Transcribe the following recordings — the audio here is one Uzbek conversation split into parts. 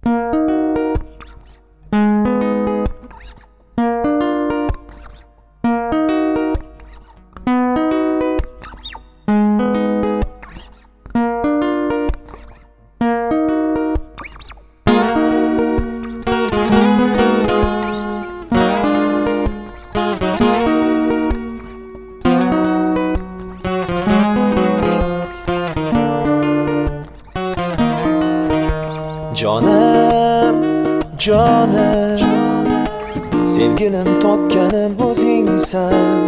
Jonim, jonim, sevgilim topganim o'zingsan.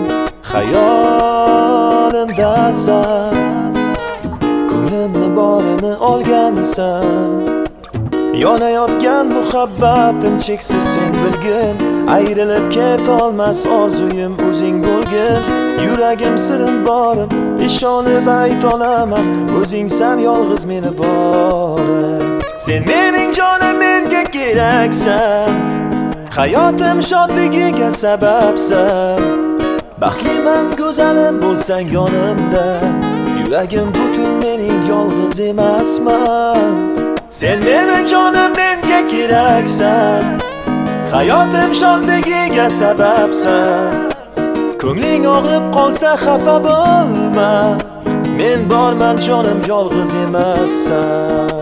Xayolimdasan, ko'nglimni borini olgansan. Yonayotgan muhabbatim cheksiz sen bilgin. Ayrilib ketolmas orzuyim o'zing bo'lgin. Yuragim sirim borim, ishonib aytolaman. O'zingsan yolg'iz meni borim. Sen mening jonim, menga keraksan. Hayotim shodligiga sababsan. Baxtliman go'zalim bo'lsang yonimda. Yuragim butun mening yolg'iz emasman. Sen mening jonim, menga keraksan. Hayotim shodligiga sababsan. Ko'ngling og'rib qolsa xafa bo'lma. Men borman jonim, yolg'iz emassan.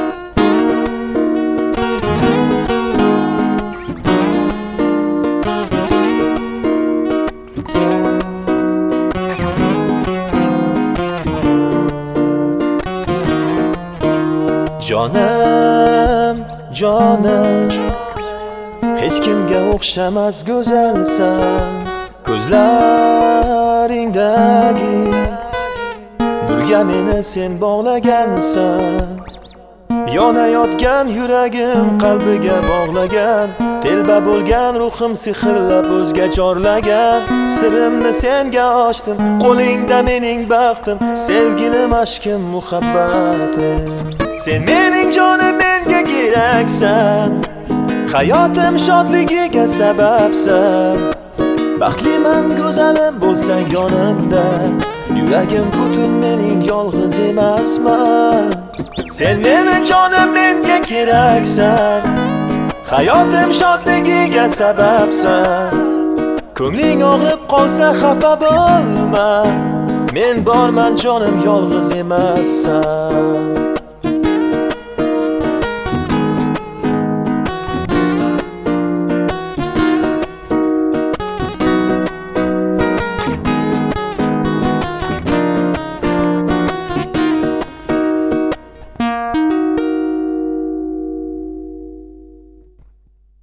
Jonim, jonim, hech kimga o'xshamas go'zalsan. Ko'zlaringdagi nurga meni sen bog'lagansan. Yonayotgan yuragim qalbiga bog'lagan. Telba bo'lgan ruhim sehrlab o'zga chorlagan. Sirimni senga ochdim, qo'lingda mening baxtim. Sevgilim, aşkım, muhabbatim. Sen mening jonim, menga keraksan. Hayotim shodligiga sababsan. Baxtliman go'zalim bo'lsang yonimda. Yuragim butun mening yolg'iz emasman. Sen mening jonim, menga keraksan. Hayotim shodligiga sababsan. Ko'ngling og'rib qolsa xafa bo'lma. Men borman jonim, yolg'iz emassan.